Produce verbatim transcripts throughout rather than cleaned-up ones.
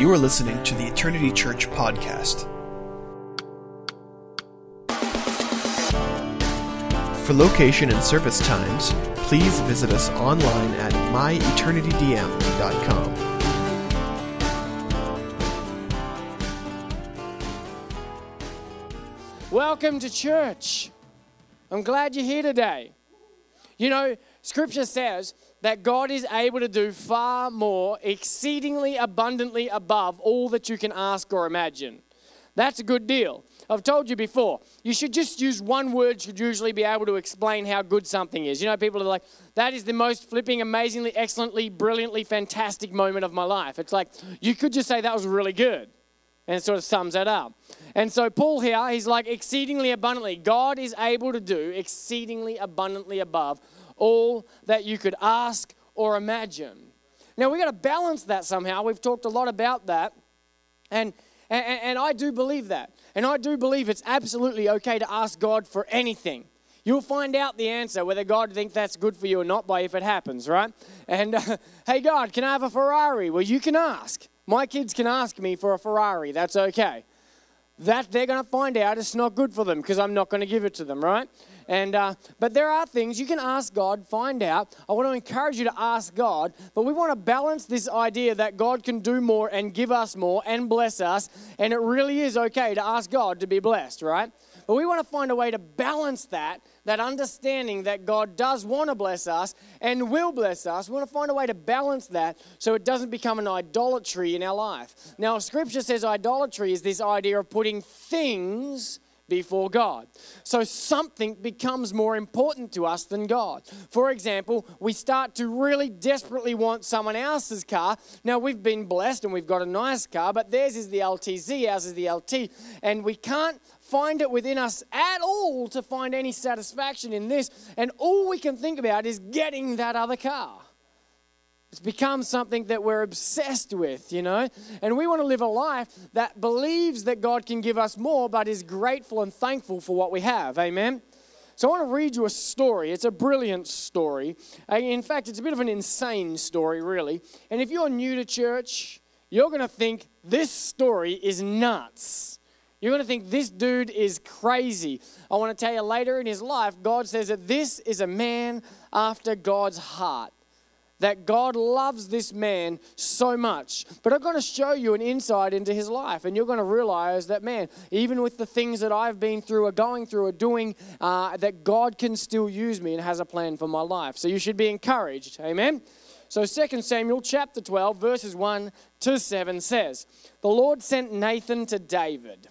You are listening to the Eternity Church podcast. For location and service times, please visit us online at my eternity d m dot com. Welcome to church. I'm glad you're here today. You know, Scripture says that God is able to do far more, exceedingly abundantly above all that you can ask or imagine. That's a good deal. I've told you before, you should just use one word should usually be able to explain how good something is. You know, people are like, that is the most flipping, amazingly, excellently, brilliantly, fantastic moment of my life. It's like, you could just say that was really good. And it sort of sums that up. And so Paul here, he's like exceedingly abundantly. God is able to do exceedingly abundantly above all that you could ask or imagine. Now, we've got to balance that somehow. We've talked a lot about that. And, and, and I do believe that. And I do believe it's absolutely okay to ask God for anything. You'll find out the answer, whether God thinks that's good for you or not, by if it happens, right? And, uh, hey, God, can I have a Ferrari? Well, you can ask. My kids can ask me for a Ferrari. That's okay. That they're going to find out it's not good for them because I'm not going to give it to them, right? And uh, but there are things you can ask God, find out. I want to encourage you to ask God, but we want to balance this idea that God can do more and give us more and bless us, and it really is okay to ask God to be blessed, right? But we want to find a way to balance that, that understanding that God does want to bless us and will bless us. We want to find a way to balance that so it doesn't become an idolatry in our life. Now, Scripture says idolatry is this idea of putting things before God. So something becomes more important to us than God. For example, we start to really desperately want someone else's car. Now, we've been blessed and we've got a nice car, but theirs is the L T Z, ours is the L T, and we can't find it within us at all to find any satisfaction in this, and all we can think about is getting that other car. It's become something that we're obsessed with, you know, and we want to live a life that believes that God can give us more, but is grateful and thankful for what we have, amen? So I want to read you a story. It's a brilliant story. In fact, it's a bit of an insane story, really, and if you're new to church, you're going to think this story is nuts. You're going to think this dude is crazy. I want to tell you later in his life, God says that this is a man after God's heart. That God loves this man so much. But I'm going to show you an insight into his life. And you're going to realize that, man, even with the things that I've been through or going through or doing, uh, that God can still use me and has a plan for my life. So you should be encouraged. Amen? So Second Samuel chapter twelve, verses one to seven says, the Lord sent Nathan to David.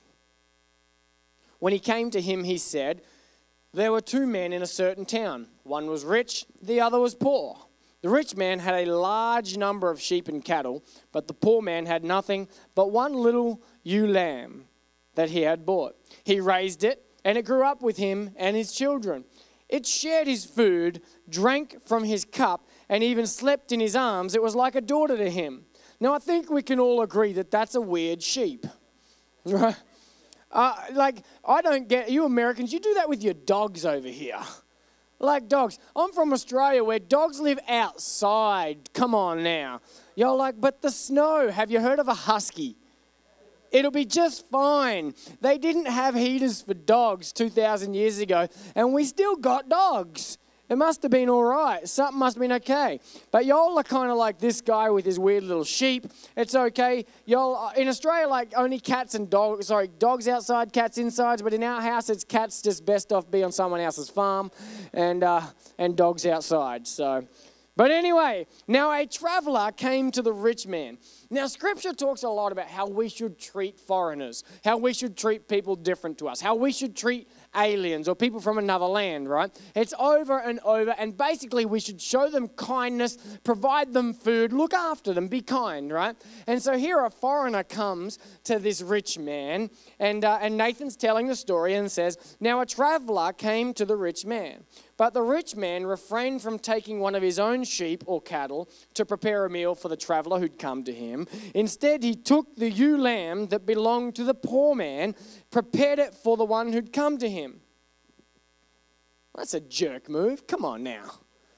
When he came to him, he said, there were two men in a certain town. One was rich, the other was poor. The rich man had a large number of sheep and cattle, but the poor man had nothing but one little ewe lamb that he had bought. He raised it, and it grew up with him and his children. It shared his food, drank from his cup, and even slept in his arms. It was like a daughter to him. Now, I think we can all agree that that's a weird sheep, right? Uh, like, I don't get, you Americans, you do that with your dogs over here. Like dogs. I'm from Australia where dogs live outside. Come on now. You're like, but the snow. Have you heard of a husky? It'll be just fine. They didn't have heaters for dogs two thousand years ago, and we still got dogs. It must have been all right. Something must have been okay. But y'all are kind of like this guy with his weird little sheep. It's okay. Y'all, in Australia, like only cats and dogs, sorry, dogs outside, cats inside. But in our house, it's cats just best off be on someone else's farm and uh, and dogs outside. So, but anyway, now a traveler came to the rich man. Now, Scripture talks a lot about how we should treat foreigners, how we should treat people different to us, how we should treat aliens or people from another land, right? It's over and over, and basically we should show them kindness, provide them food, look after them, be kind, right? And so here a foreigner comes to this rich man, and uh, and Nathan's telling the story and says, now a traveler came to the rich man. But the rich man refrained from taking one of his own sheep or cattle to prepare a meal for the traveler who'd come to him. Instead, he took the ewe lamb that belonged to the poor man, prepared it for the one who'd come to him. That's a jerk move. Come on now.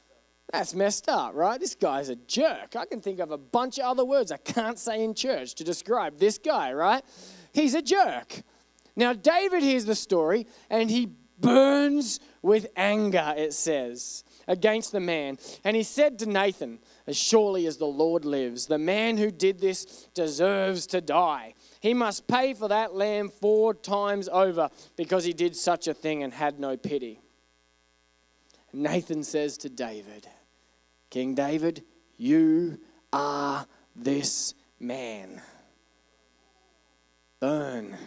That's messed up, right? This guy's a jerk. I can think of a bunch of other words I can't say in church to describe this guy, right? He's a jerk. Now, David hears the story, and he burns with anger, it says, against the man. And he said to Nathan, as surely as the Lord lives, the man who did this deserves to die. He must pay for that lamb four times over because he did such a thing and had no pity. Nathan says to David, King David, you are this man. Burn.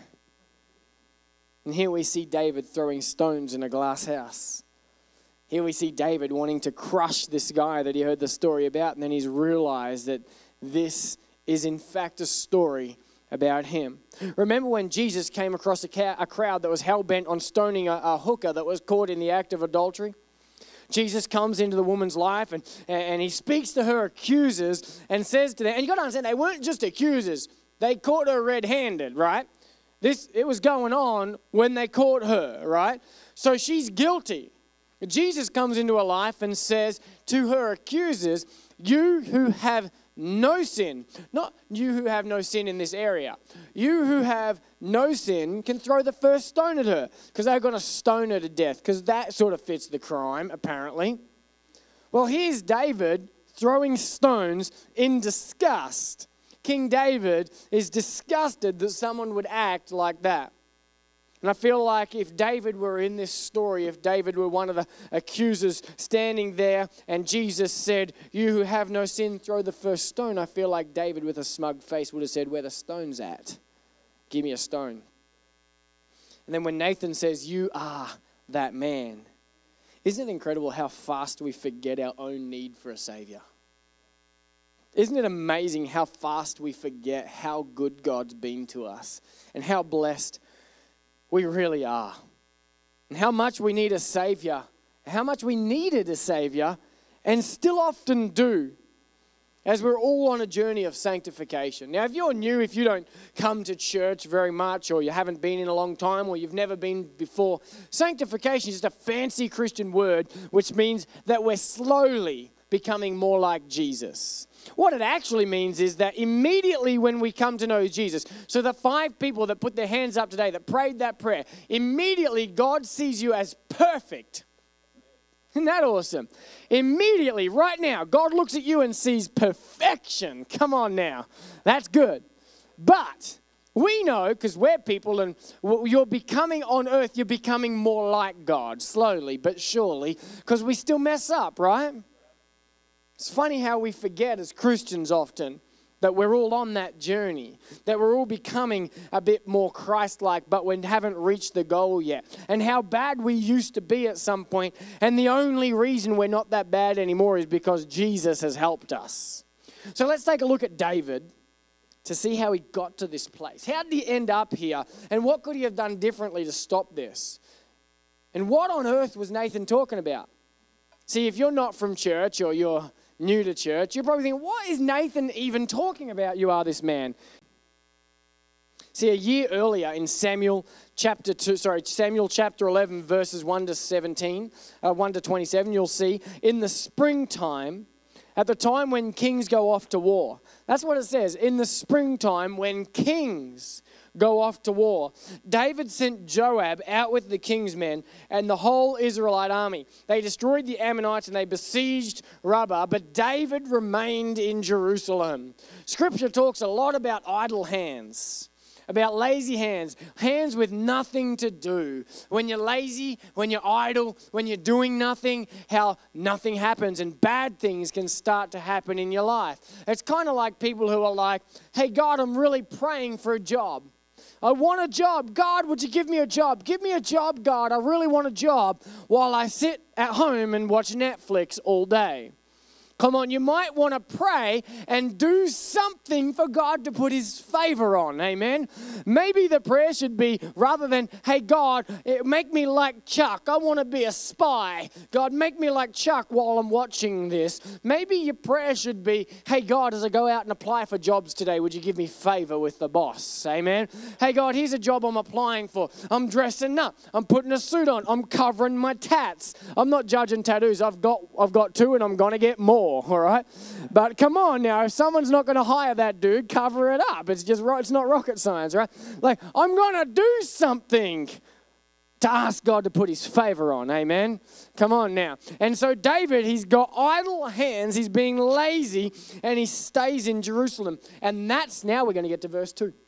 And here we see David throwing stones in a glass house. Here we see David wanting to crush this guy that he heard the story about, and then he's realized that this is in fact a story about him. Remember when Jesus came across a, ca- a crowd that was hell-bent on stoning a, a hooker that was caught in the act of adultery? Jesus comes into the woman's life and, and he speaks to her accusers and says to them, and you got to understand, they weren't just accusers. They caught her red-handed, right? This, it was going on when they caught her, right? So she's guilty. Jesus comes into her life and says to her accusers, you who have no sin, not you who have no sin in this area, you who have no sin can throw the first stone at her because they're going to stone her to death because that sort of fits the crime, apparently. Well, here's David throwing stones in disgust. King David is disgusted that someone would act like that. And I feel like if David were in this story, if David were one of the accusers standing there and Jesus said, you who have no sin, throw the first stone, I feel like David with a smug face would have said, where the stone's at? Give me a stone. And then when Nathan says, you are that man, isn't it incredible how fast we forget our own need for a Savior? Isn't it amazing how fast we forget how good God's been to us and how blessed we really are, and how much we need a Savior, how much we needed a Savior, and still often do, as we're all on a journey of sanctification. Now, if you're new, if you don't come to church very much, or you haven't been in a long time, or you've never been before, sanctification is just a fancy Christian word, which means that we're slowly becoming more like Jesus. What it actually means is that immediately when we come to know Jesus, so the five people that put their hands up today that prayed that prayer, immediately God sees you as perfect. Isn't that awesome? Immediately, right now, God looks at you and sees perfection. Come on now. That's good. But we know, because we're people and you're becoming on earth, you're becoming more like God, slowly but surely, because we still mess up, right? It's funny how we forget as Christians often that we're all on that journey, that we're all becoming a bit more Christ-like, but we haven't reached the goal yet. And how bad we used to be at some point, and the only reason we're not that bad anymore is because Jesus has helped us. So let's take a look at David to see how he got to this place. How did he end up here, and what could he have done differently to stop this? And what on earth was Nathan talking about? See, if you're not from church or you're new to church, you're probably thinking, what is Nathan even talking about? You are this man. See, a year earlier in Samuel chapter two, sorry, Samuel chapter eleven, verses one to seventeen, uh, one to twenty-seven, you'll see in the springtime, at the time when kings go off to war. That's what it says. In the springtime, when kings go off to war, David sent Joab out with the king's men and the whole Israelite army. They destroyed the Ammonites and they besieged Rabbah, but David remained in Jerusalem. Scripture talks a lot about idle hands, about lazy hands, hands with nothing to do. When you're lazy, when you're idle, when you're doing nothing, how nothing happens and bad things can start to happen in your life. It's kind of like people who are like, hey, God, I'm really praying for a job. I want a job. God, would you give me a job? Give me a job, God. I really want a job, while I sit at home and watch Netflix all day. Come on, you might want to pray and do something for God to put his favor on. Amen. Maybe the prayer should be, rather than, hey, God, make me like Chuck. I want to be a spy. God, make me like Chuck while I'm watching this. Maybe your prayer should be, hey, God, as I go out and apply for jobs today, would you give me favor with the boss? Amen. Hey, God, here's a job I'm applying for. I'm dressing up. I'm putting a suit on. I'm covering my tats. I'm not judging tattoos. I've got, I've got two and I'm going to get more. All right, but come on now, if someone's not going to hire that dude, cover it up. It's just it's not rocket science, right? Like, I'm going to do something to ask God to put his favor on. Amen. Come on now. And so David, he's got idle hands, he's being lazy, and he stays in Jerusalem. And that's, now we're going to get to verse two.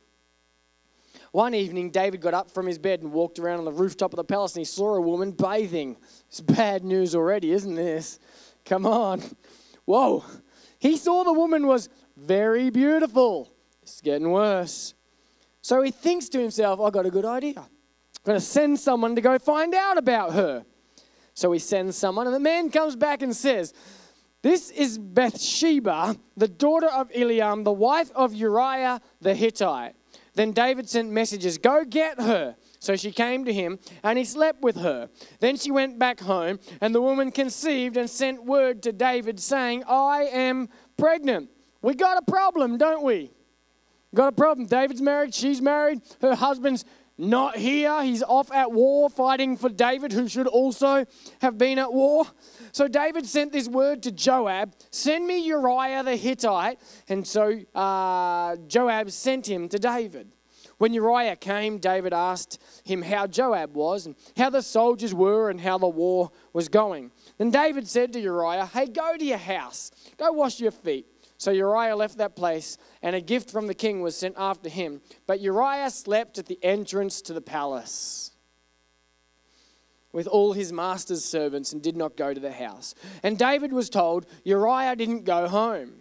One evening, David got up from his bed and walked around on the rooftop of the palace, and he saw a woman bathing. It's bad news already, isn't this? Come on. Whoa, he saw the woman was very beautiful. It's getting worse. So he thinks to himself, I got a good idea. I'm going to send someone to go find out about her. So he sends someone, and the man comes back and says, this is Bathsheba, the daughter of Eliam, the wife of Uriah the Hittite. Then David sent messages, go get her. So she came to him, and he slept with her. Then she went back home, and the woman conceived and sent word to David saying, I am pregnant. We got a problem, don't we? Got a problem. David's married, she's married, her husband's not here. He's off at war fighting for David, who should also have been at war. So David sent this word to Joab, send me Uriah the Hittite. And so uh, Joab sent him to David. When Uriah came, David asked him how Joab was and how the soldiers were and how the war was going. Then David said to Uriah, hey, go to your house. Go wash your feet. So Uriah left that place, and a gift from the king was sent after him. But Uriah slept at the entrance to the palace with all his master's servants and did not go to the house. And David was told, Uriah didn't go home.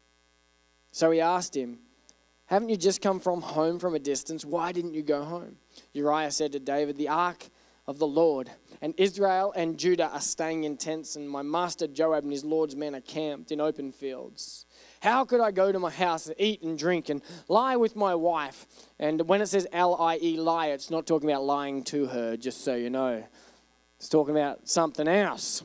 So he asked him, haven't you just come from home from a distance? Why didn't you go home? Uriah said to David, the ark of the Lord and Israel and Judah are staying in tents, and my master Joab and his Lord's men are camped in open fields. How could I go to my house and eat and drink and lie with my wife? And when it says L I E, lie, it's not talking about lying to her, just so you know. It's talking about something else.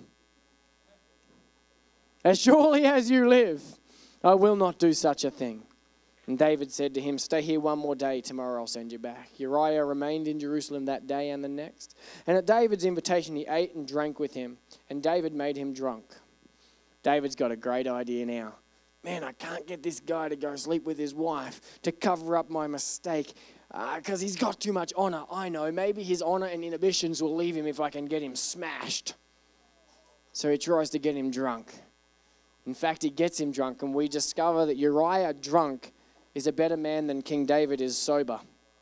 As surely as you live, I will not do such a thing. And David said to him, stay here one more day, tomorrow I'll send you back. Uriah remained in Jerusalem that day and the next. And at David's invitation, he ate and drank with him, and David made him drunk. David's got a great idea now. Man, I can't get this guy to go sleep with his wife to cover up my mistake because uh, he's got too much honor. I know, maybe his honor and inhibitions will leave him if I can get him smashed. So he tries to get him drunk. In fact, he gets him drunk, and we discover that Uriah drunk is a better man than King David is sober.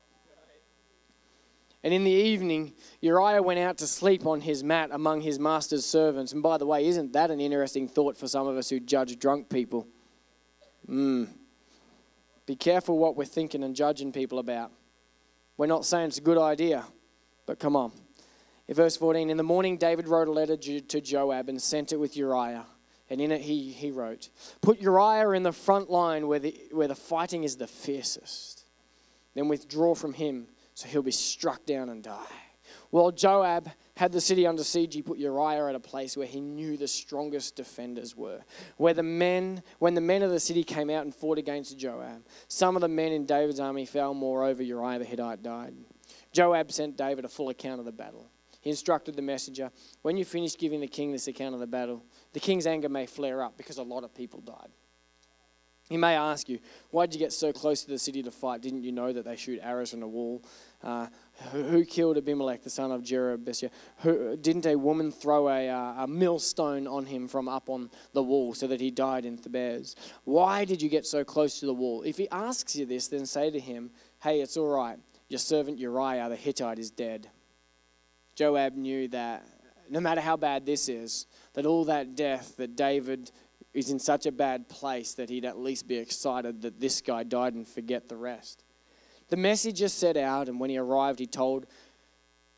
And in the evening, Uriah went out to sleep on his mat among his master's servants. And by the way, isn't that an interesting thought for some of us who judge drunk people? Mm. Be careful what we're thinking and judging people about. We're not saying it's a good idea, but come on. In verse fourteen, in the morning, David wrote a letter to Joab and sent it with Uriah. And in it he, he wrote, put Uriah in the front line where the, where the fighting is the fiercest. Then withdraw from him so he'll be struck down and die. While Joab had the city under siege, he put Uriah at a place where he knew the strongest defenders were. Where the men, when the men of the city came out and fought against Joab, some of the men in David's army fell. Moreover, Uriah the Hittite died. Joab sent David a full account of the battle. He instructed the messenger, when you finish giving the king this account of the battle, the king's anger may flare up because a lot of people died. He may ask you, why did you get so close to the city to fight? Didn't you know that they shoot arrows from a wall? Uh, who, who killed Abimelech, the son of Jerubbaal? Who, didn't a woman throw a, uh, a millstone on him from up on the wall so that he died in Thebez? Why did you get so close to the wall? If he asks you this, then say to him, hey, it's all right. Your servant Uriah the Hittite is dead. Joab knew that no matter how bad this is, that all that death, that David is in such a bad place that he'd at least be excited that this guy died and forget the rest. The messenger set out, and when he arrived, he told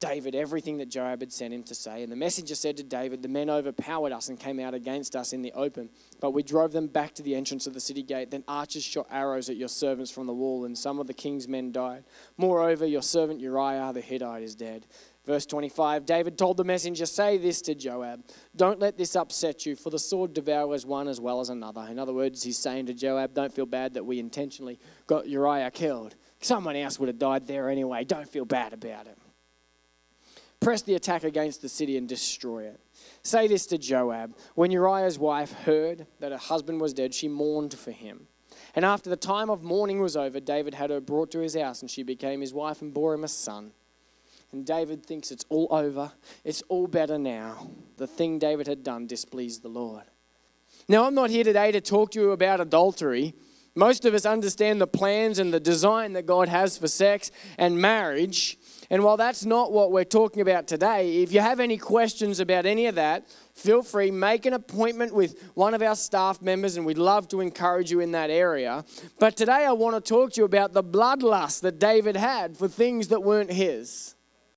David everything that Joab had sent him to say. And the messenger said to David, the men overpowered us and came out against us in the open, but we drove them back to the entrance of the city gate. Then archers shot arrows at your servants from the wall, and some of the king's men died. Moreover, your servant Uriah the Hittite is dead. Verse twenty-five, David told the messenger, say this to Joab, don't let this upset you, for the sword devours one as well as another. In other words, he's saying to Joab, don't feel bad that we intentionally got Uriah killed. Someone else would have died there anyway. Don't feel bad about it. Press the attack against the city and destroy it. Say this to Joab, when Uriah's wife heard that her husband was dead, she mourned for him. And after the time of mourning was over, David had her brought to his house, and she became his wife and bore him a son. And David thinks it's all over. It's all better now. The thing David had done displeased the Lord. Now, I'm not here today to talk to you about adultery. Most of us understand the plans and the design that God has for sex and marriage. And while that's not what we're talking about today, if you have any questions about any of that, feel free, make an appointment with one of our staff members, and we'd love to encourage you in that area. But today I want to talk to you about the bloodlust that David had for things that weren't his.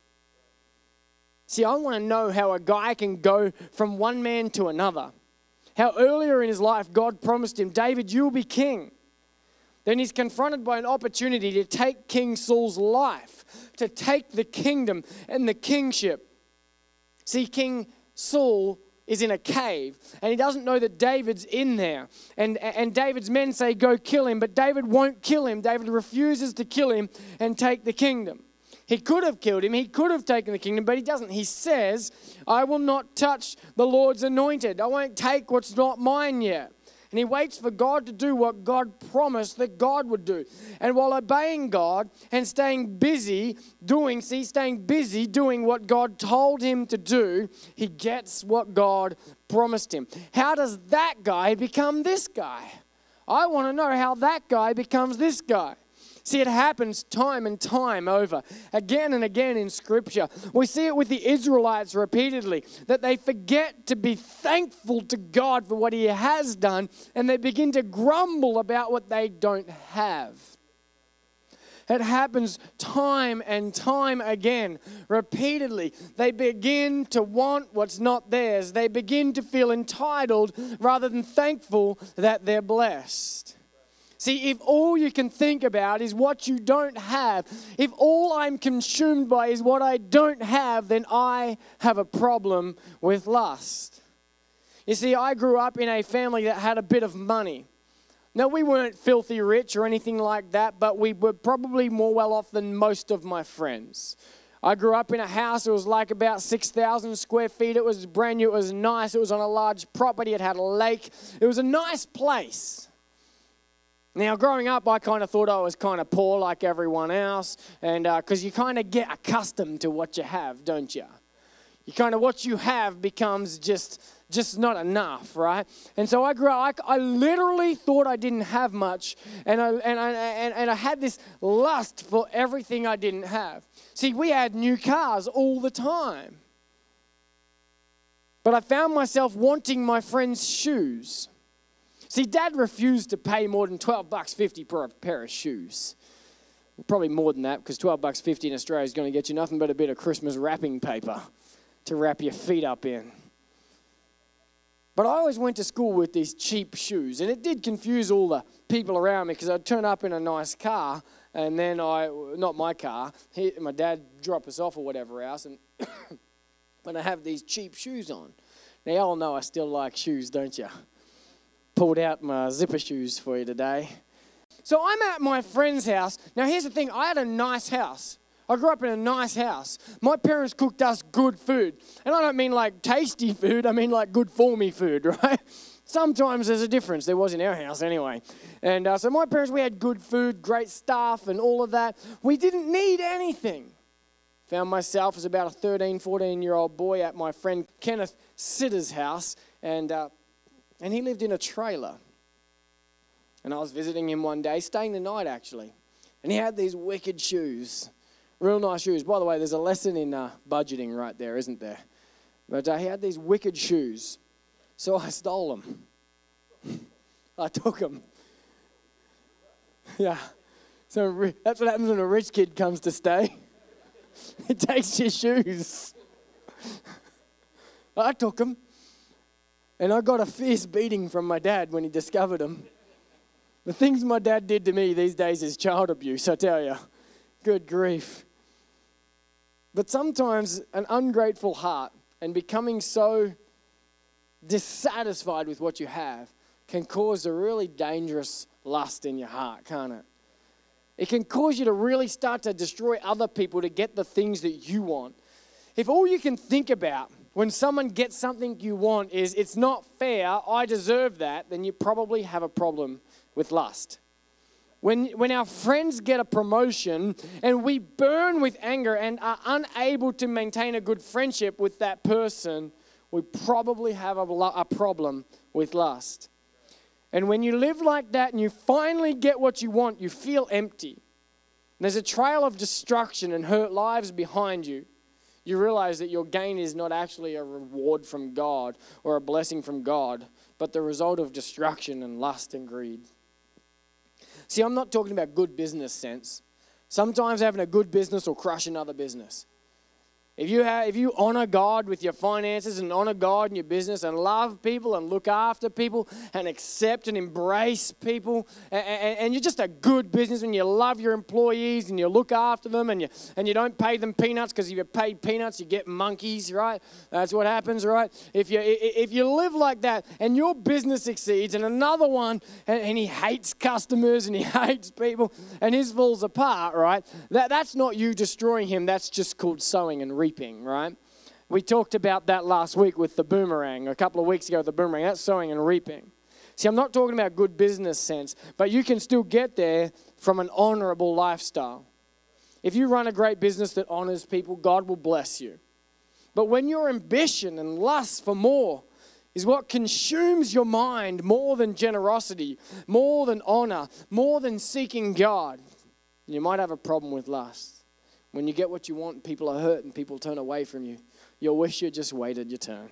See, I want to know how a guy can go from one man to another. How earlier in his life God promised him, David, you'll be king. Then he's confronted by an opportunity to take King Saul's life, to take the kingdom and the kingship. See, King Saul is in a cave, and he doesn't know that David's in there. And, and David's men say, go kill him, but David won't kill him. David refuses to kill him and take the kingdom. He could have killed him. He could have taken the kingdom, but he doesn't. He says, I will not touch the Lord's anointed. I won't take what's not mine yet. And he waits for God to do what God promised that God would do. And while obeying God and staying busy doing, see, staying busy doing what God told him to do, he gets what God promised him. How does that guy become this guy? I want to know how that guy becomes this guy. See, it happens time and time over, again and again in Scripture. We see it with the Israelites repeatedly, that they forget to be thankful to God for what He has done, and they begin to grumble about what they don't have. It happens time and time again, repeatedly. They begin to want what's not theirs. They begin to feel entitled rather than thankful that they're blessed. See, if all you can think about is what you don't have, if all I'm consumed by is what I don't have, then I have a problem with lust. You see, I grew up in a family that had a bit of money. Now, we weren't filthy rich or anything like that, but we were probably more well off than most of my friends. I grew up in a house that was like about six thousand square feet. It was brand new. It was nice. It was on a large property. It had a lake. It was a nice place. Now, growing up, I kind of thought I was kind of poor like everyone else, and because uh, you kind of get accustomed to what you have, don't you? You kind of, what you have becomes just, just not enough, right? And so I grew up, I, I literally thought I didn't have much, and I, and, I, and, and I had this lust for everything I didn't have. See, we had new cars all the time, but I found myself wanting my friend's shoes. See, Dad refused to pay more than twelve bucks fifty per pair of shoes. Probably more than that, because twelve bucks fifty in Australia is going to get you nothing but a bit of Christmas wrapping paper to wrap your feet up in. But I always went to school with these cheap shoes, and it did confuse all the people around me, because I'd turn up in a nice car, and then I, not my car, he, my dad drop us off or whatever else, and when I have these cheap shoes on. Now, you all know I still like shoes, don't you? Pulled out my zipper shoes for you today. So I'm at my friend's house. Now here's the thing, I had a nice house. I grew up in a nice house. My parents cooked us good food. And I don't mean like tasty food, I mean like good for me food, right? Sometimes there's a difference. There was in our house anyway. And uh, so my parents, we had good food, great stuff and all of that. We didn't need anything. Found myself as about a thirteen, fourteen-year-old boy at my friend Kenneth Sitter's house. And uh, And he lived in a trailer. And I was visiting him one day, staying the night actually. And he had these wicked shoes. Real nice shoes. By the way, there's a lesson in uh, budgeting right there, isn't there? But uh, he had these wicked shoes. So I stole them. I took them. Yeah. So that's what happens when a rich kid comes to stay. It takes your shoes. I took them. And I got a fierce beating from my dad when he discovered them. The things my dad did to me these days is child abuse, I tell you. Good grief. But sometimes an ungrateful heart and becoming so dissatisfied with what you have can cause a really dangerous lust in your heart, can't it? It can cause you to really start to destroy other people to get the things that you want. If all you can think about when someone gets something you want is, it's not fair, I deserve that, then you probably have a problem with lust. When, when our friends get a promotion and we burn with anger and are unable to maintain a good friendship with that person, we probably have a, a problem with lust. And when you live like that and you finally get what you want, you feel empty. And there's a trail of destruction and hurt lives behind you. You realize that your gain is not actually a reward from God or a blessing from God, but the result of destruction and lust and greed. See, I'm not talking about good business sense. Sometimes having a good business will crush another business. If you have, if you honor God with your finances and honor God in your business and love people and look after people and accept and embrace people and, and, and you're just a good businessman, you love your employees and you look after them and you and you don't pay them peanuts, because if you pay peanuts you get monkeys, right? That's what happens, right? If you if you live like that and your business succeeds and another one and, and he hates customers and he hates people and his falls apart, right? That that's not you destroying him. That's just called sowing and reaping. Reaping, right? We talked about that last week with the boomerang, a couple of weeks ago with the boomerang. That's sowing and reaping. See, I'm not talking about good business sense, but you can still get there from an honorable lifestyle. If you run a great business that honors people, God will bless you. But when your ambition and lust for more is what consumes your mind more than generosity, more than honor, more than seeking God, you might have a problem with lust. When you get what you want and people are hurt and people turn away from you, you'll wish you just waited your turn.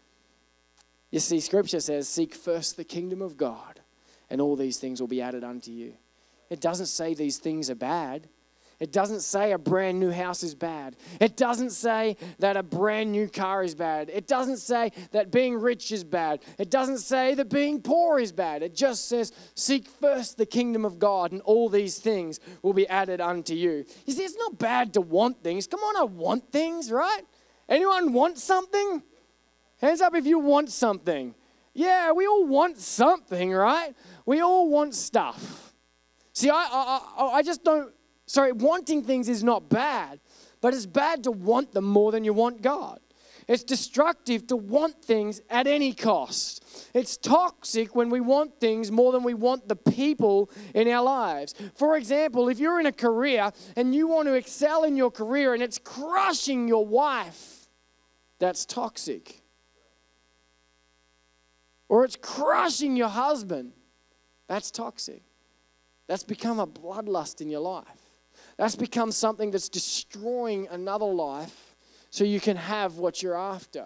You see, Scripture says, seek first the kingdom of God, and all these things will be added unto you. It doesn't say these things are bad. It doesn't say a brand new house is bad. It doesn't say that a brand new car is bad. It doesn't say that being rich is bad. It doesn't say that being poor is bad. It just says, seek first the kingdom of God and all these things will be added unto you. You see, it's not bad to want things. Come on, I want things, right? Anyone want something? Hands up if you want something. Yeah, we all want something, right? We all want stuff. See, I, I, I just don't... Sorry, wanting things is not bad, but it's bad to want them more than you want God. It's destructive to want things at any cost. It's toxic when we want things more than we want the people in our lives. For example, if you're in a career and you want to excel in your career and it's crushing your wife, that's toxic. Or it's crushing your husband, that's toxic. That's become a bloodlust in your life. That's become something that's destroying another life so you can have what you're after.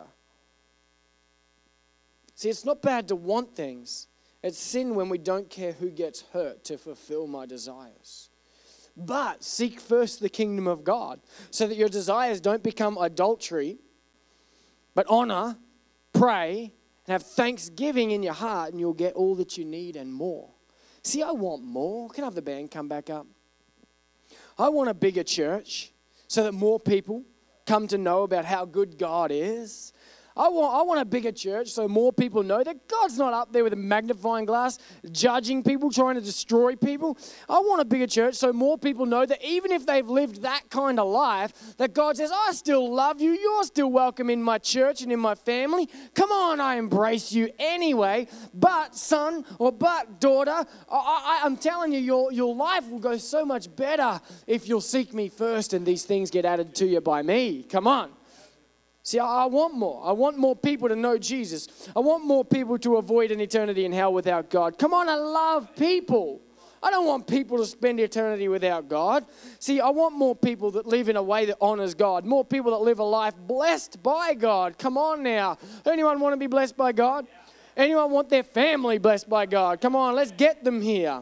See, it's not bad to want things. It's sin when we don't care who gets hurt to fulfill my desires. But seek first the kingdom of God so that your desires don't become adultery, but honor, pray, and have thanksgiving in your heart, and you'll get all that you need and more. See, I want more. Can I have the band come back up? I want a bigger church so that more people come to know about how good God is. I want, I want a bigger church so more people know that God's not up there with a magnifying glass judging people, trying to destroy people. I want a bigger church so more people know that even if they've lived that kind of life, that God says, I still love you. You're still welcome in my church and in my family. Come on, I embrace you anyway. But son or but daughter, I, I, I'm telling you, your, your life will go so much better if you'll seek me first and these things get added to you by me. Come on. See, I want more. I want more people to know Jesus. I want more people to avoid an eternity in hell without God. Come on, I love people. I don't want people to spend eternity without God. See, I want more people that live in a way that honors God. More people that live a life blessed by God. Come on now. Anyone want to be blessed by God? Anyone want their family blessed by God? Come on, let's get them here.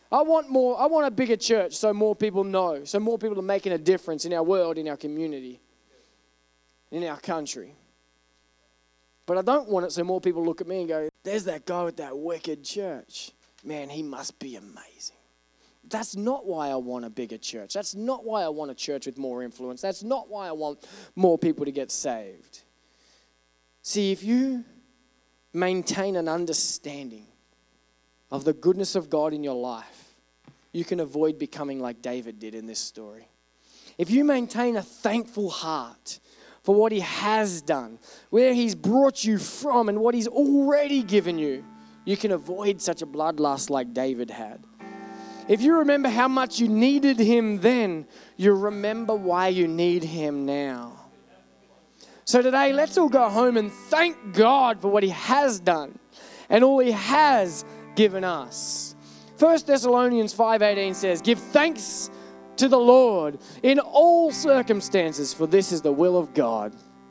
I want more, I want a bigger church so more people know, so more people are making a difference in our world, in our community, in our country. But I don't want it so more people look at me and go, there's that guy with that wicked church. Man, he must be amazing. That's not why I want a bigger church. That's not why I want a church with more influence. That's not why I want more people to get saved. See, if you maintain an understanding of the goodness of God in your life, you can avoid becoming like David did in this story. If you maintain a thankful heart for what he has done, where he's brought you from and what he's already given you, you can avoid such a bloodlust like David had. If you remember how much you needed him then, you remember why you need him now. So today, let's all go home and thank God for what he has done and all he has given us. First Thessalonians five eighteen says, give thanks to the Lord in all circumstances, for this is the will of God.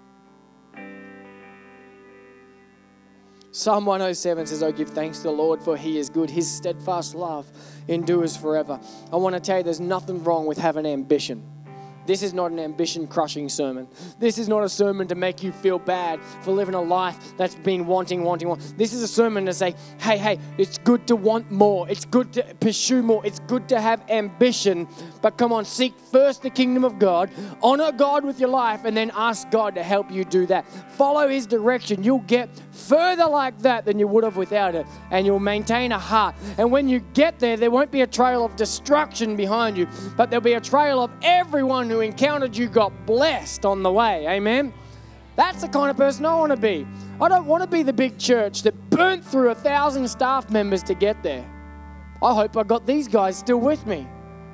Psalm one oh seven says, oh, give thanks to the Lord, for he is good. His steadfast love endures forever. I want to tell you, there's nothing wrong with having ambition. This is not an ambition-crushing sermon. This is not a sermon to make you feel bad for living a life that's been wanting, wanting, wanting. This is a sermon to say, hey, hey, it's good to want more. It's good to pursue more. It's good to have ambition. But come on, seek first the kingdom of God. Honor God with your life and then ask God to help you do that. Follow his direction. You'll get further like that than you would have without it. And you'll maintain a heart. And when you get there, there won't be a trail of destruction behind you, but there'll be a trail of everyone who encountered you got blessed on the way. Amen. That's the kind of person I want to be. I don't want to be the big church that burnt through a thousand staff members to get there. I hope I got these guys still with me.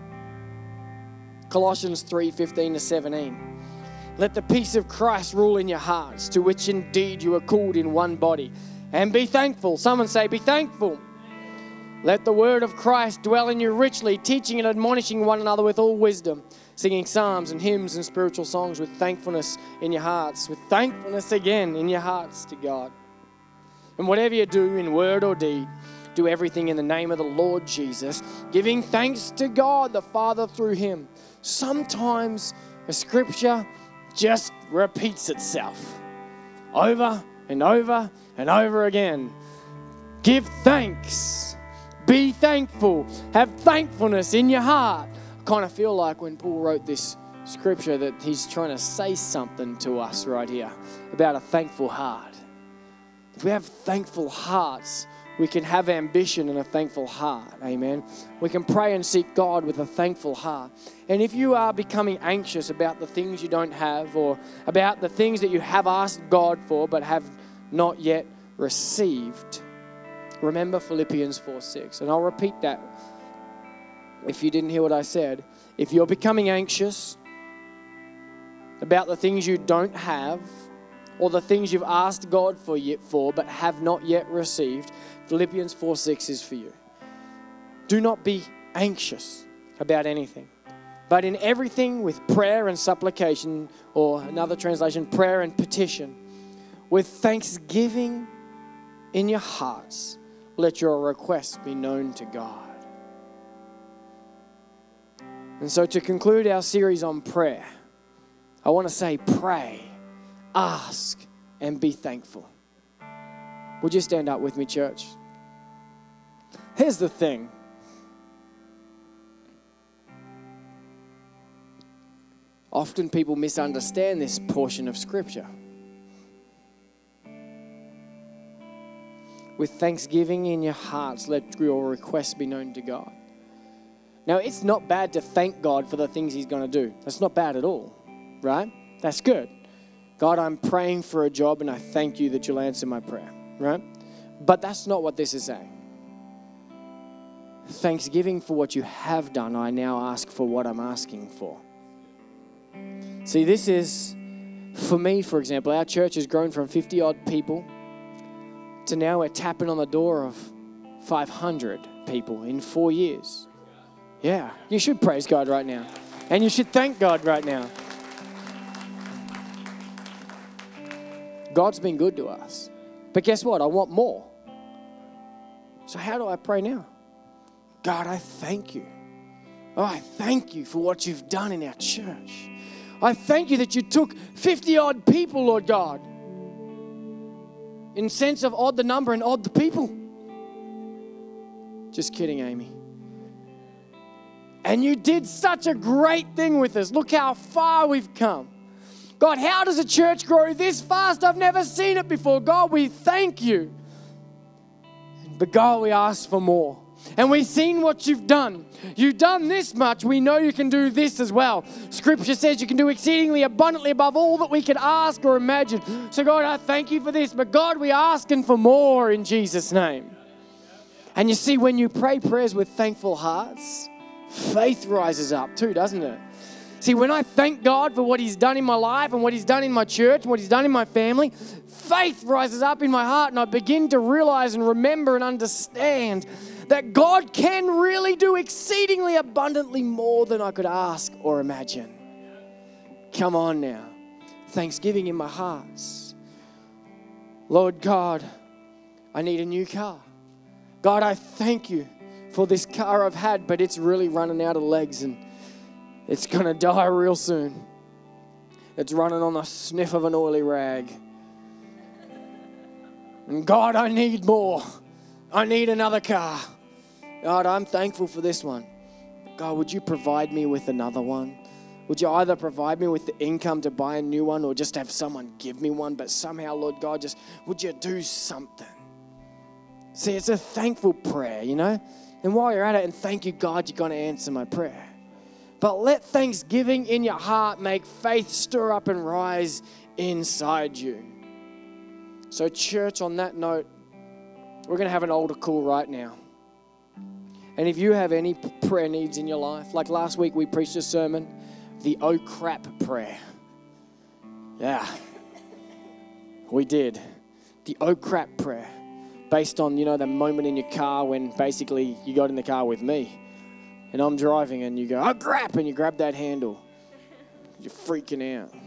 Colossians three fifteen to seventeen. Let the peace of Christ rule in your hearts, to which indeed you are called in one body. And be thankful. Someone say, be thankful. Let the word of Christ dwell in you richly, teaching and admonishing one another with all wisdom, singing psalms and hymns and spiritual songs with thankfulness in your hearts, with thankfulness again in your hearts to God. And whatever you do in word or deed, do everything in the name of the Lord Jesus, giving thanks to God the Father through him. Sometimes a scripture just repeats itself over and over and over again. Give thanks. Be thankful. Have thankfulness in your heart. I kind of feel like when Paul wrote this scripture that he's trying to say something to us right here about a thankful heart. If we have thankful hearts, we can have ambition and a thankful heart. Amen. We can pray and seek God with a thankful heart. And if you are becoming anxious about the things you don't have, or about the things that you have asked God for but have not yet received, remember Philippians four six. And I'll repeat that if you didn't hear what I said. If you're becoming anxious about the things you don't have, or the things you've asked God for yet for but have not yet received, Philippians four six is for you. Do not be anxious about anything, but in everything with prayer and supplication, or another translation, prayer and petition, with thanksgiving in your hearts, let your requests be known to God. And so to conclude our series on prayer, I want to say pray, ask, and be thankful. Would you stand up with me, church? Here's the thing. Often people misunderstand this portion of Scripture. With thanksgiving in your hearts, let your requests be known to God. Now, it's not bad to thank God for the things He's going to do. That's not bad at all, right? That's good. God, I'm praying for a job and I thank you that you'll answer my prayer, right? But that's not what this is saying. Thanksgiving for what you have done, I now ask for what I'm asking for. See, this is, for me, for example, our church has grown from fifty odd people to now we're tapping on the door of five hundred people in four years. Yeah, you should praise God right now. And you should thank God right now. God's been good to us. But guess what? I want more. So how do I pray now? God, I thank you. Oh, I thank you for what you've done in our church. I thank you that you took fifty-odd people, Lord God. In sense of odd the number and odd the people. Just kidding, Amy. And you did such a great thing with us. Look how far we've come. God, how does a church grow this fast? I've never seen it before. God, we thank you. But God, we ask for more. And we've seen what you've done. You've done this much. We know you can do this as well. Scripture says you can do exceedingly abundantly above all that we could ask or imagine. So God, I thank you for this. But God, we're asking for more in Jesus' name. And you see, when you pray prayers with thankful hearts, faith rises up too, doesn't it? See, when I thank God for what he's done in my life and what he's done in my church and what he's done in my family, faith rises up in my heart and I begin to realize and remember and understand that God can really do exceedingly abundantly more than I could ask or imagine. Come on now. Thanksgiving in my heart. Lord God, I need a new car. God, I thank you for this car I've had, but it's really running out of legs and it's going to die real soon. It's running on the sniff of an oily rag. And God, I need more. I need another car. God, I'm thankful for this one. God, would you provide me with another one? Would you either provide me with the income to buy a new one or just have someone give me one? But somehow, Lord God, just would you do something? See, it's a thankful prayer, you know? And while you're at it, and thank you, God, you're going to answer my prayer. But let thanksgiving in your heart make faith stir up and rise inside you. So church, on that note, we're going to have an altar call right now. And if you have any prayer needs in your life, like last week we preached a sermon, the oh crap prayer. Yeah, we did. The oh crap prayer. Based on, you know, the moment in your car when basically you got in the car with me and I'm driving and you go, oh crap, and you grab that handle. You're freaking out.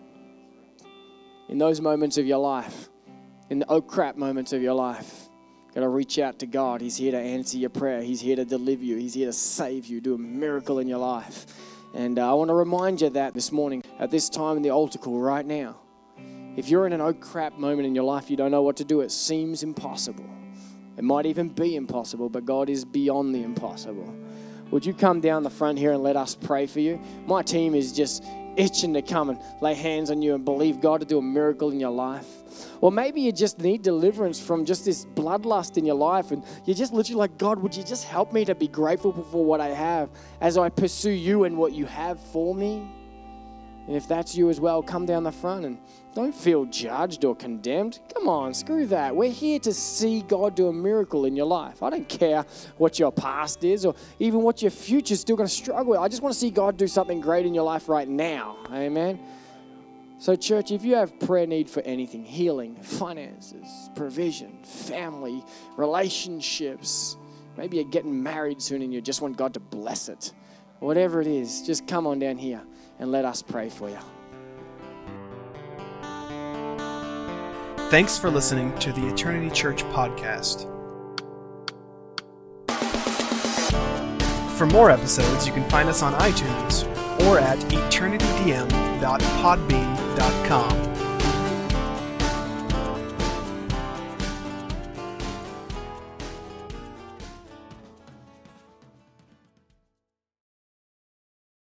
In those moments of your life, in the oh crap moments of your life, got to reach out to God. He's here to answer your prayer. He's here to deliver you. He's here to save you, do a miracle in your life. And uh, I want to remind you that this morning, at this time in the altar call right now, if you're in an oh crap moment in your life, you don't know what to do, it seems impossible. It might even be impossible, but God is beyond the impossible. Would you come down the front here and let us pray for you? My team is just itching to come and lay hands on you and believe God to do a miracle in your life. Or maybe you just need deliverance from just this bloodlust in your life and you're just literally like, God, would you just help me to be grateful for what I have as I pursue you and what you have for me? And if that's you as well, come down the front and don't feel judged or condemned. Come on, screw that. We're here to see God do a miracle in your life. I don't care what your past is or even what your future's still going to struggle with. I just want to see God do something great in your life right now. Amen. So church, if you have prayer need for anything, healing, finances, provision, family, relationships, maybe you're getting married soon and you just want God to bless it. Whatever it is, just come on down here and let us pray for you. Thanks for listening to the Eternity Church podcast. For more episodes, you can find us on iTunes or at eternity d m dot podbean dot com.